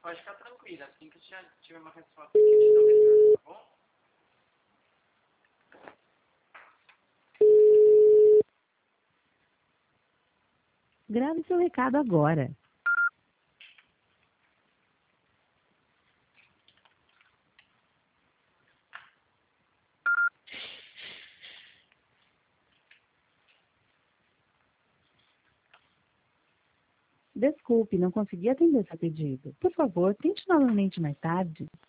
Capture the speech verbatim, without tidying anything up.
pode ficar tranquila. Assim que eu já tiver uma resposta aqui, eu te dou retorno, tá bom? Grave seu recado agora. Desculpe, não consegui atender seu pedido. Por favor, tente novamente mais tarde.